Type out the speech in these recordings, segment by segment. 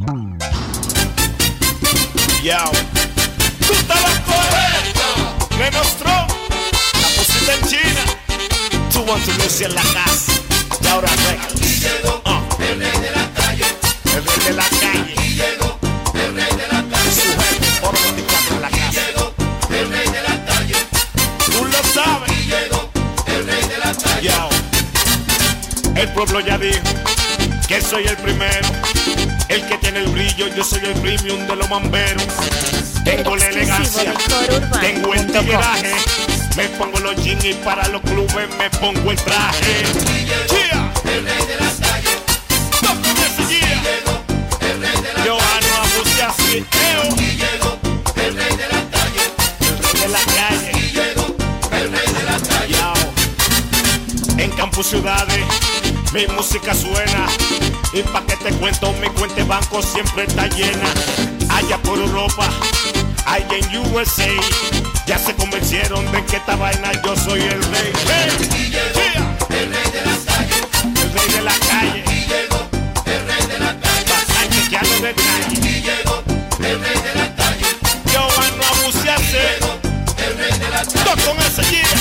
Yo, tú estabas correcto. Me mostró la pusiste en China. Tú want to lose en la casa. Y ahora records. Y llegó el rey de la calle. El rey de la calle. Y llegó el rey de la calle. Su jefe por 24 en la Y casa. llegó el rey de la calle. Tú lo sabes. Y llegó el rey de la calle. Yo, el pueblo ya dijo que soy el primero. El que tiene el brillo, yo soy el premium de los mamberos. Tengo la elegancia, tengo el tigueraje. Me pongo los jeans y para los clubes me pongo el traje. Yeah. El rey de la calle. Toco ese yeah. Llegó el rey de la Yo no abuse así, Y llegó el rey de la calle. el rey de la calle. Y llegó el rey de la calle. Yo, en campus ciudades, mi música suena. Y pa' que te cuento, mi cuenta de banco siempre está llena. Allá por Europa, allá en USA, ya se convencieron de que esta vaina yo soy el rey. Hey, Y llegó yeah. el rey de la calle. El rey de la calle, Y llegó el rey de la calle. pa' chequear los detalles. Y llegó el rey de la calle. Yo no abusearse, Llegó el rey de la calle. todo con ese yeah.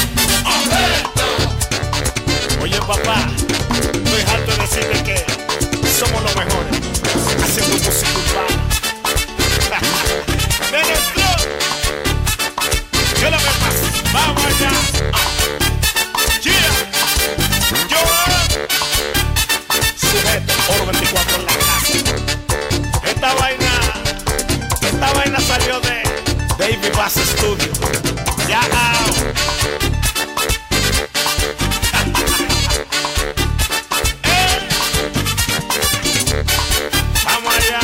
Oye papá, estoy harto de decirte que somos los mejores haciendo música urbana. Menos club. ¿Qué es lo que pasa? Vamos allá. Yeah. Yo sujeto oro 24 en la casa. Esta vaina salió de David Bass Studio. Ya. Vamos allá.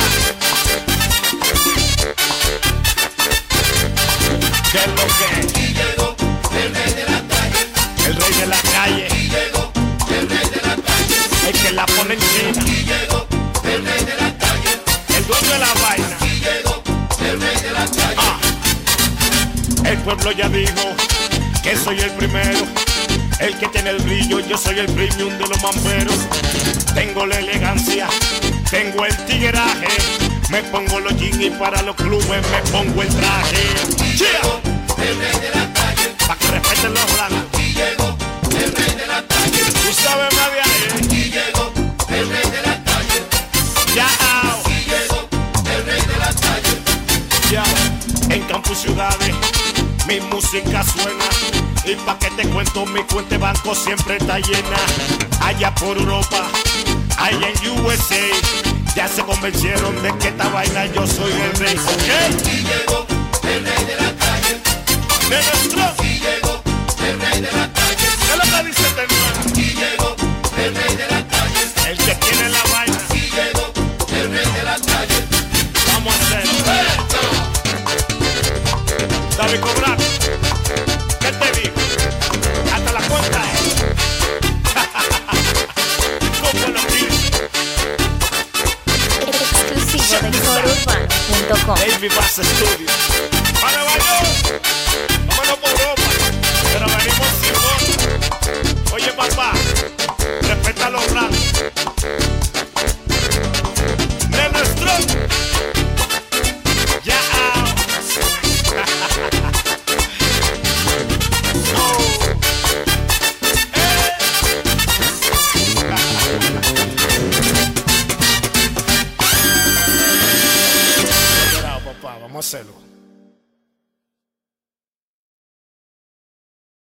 ¿Qué es lo que? Y llegó el rey de la calle. El rey de la calle, Y llegó el rey de la calle. el que la pone en China, Y llegó el rey de la calle. el dueño de la vaina. Y llegó el rey de la calle. Ah, el pueblo ya dijo que soy el primero, el que tiene el brillo, yo soy el premium de los mamberos. Tengo la elegancia, tengo el tigueraje, me pongo los jeans y para los clubes me pongo el traje. Llegó Yeah. el rey de la calle. Pa' que respeten los blancos. Y llegó el rey de la calle. Tú sabes más de ahí. Y llegó el rey de la calle. Ya, Y llegó el rey de la calle. ya. En campus ciudades, mi música suena. Y pa' que te cuento, mi cuenta de banco siempre está llena. Allá por Europa, allá en USA, ya se convencieron de que esta vaina yo soy el rey. ¿Ok? Y llegó el rey de la calle. Menos Y llegó el rey de la calle. ¿qué es lo que dice este hermano? Y llegó el rey de la calle. El que tiene la vaina, Y llegó el rey de la calle. vamos a hacerlo. David Cobrar, ¿qué te digo? Hasta la cuenta es. ¿Cómo lo dice? Exclusivo de corourbano.com. David Bass Studio. ¡A Nueva York! Vámonos por Europa. Pero venimos sin voz. Oye, papá, respeta los rangos. De nuestro. Ya. Oh. Papá, vamos a hacerlo.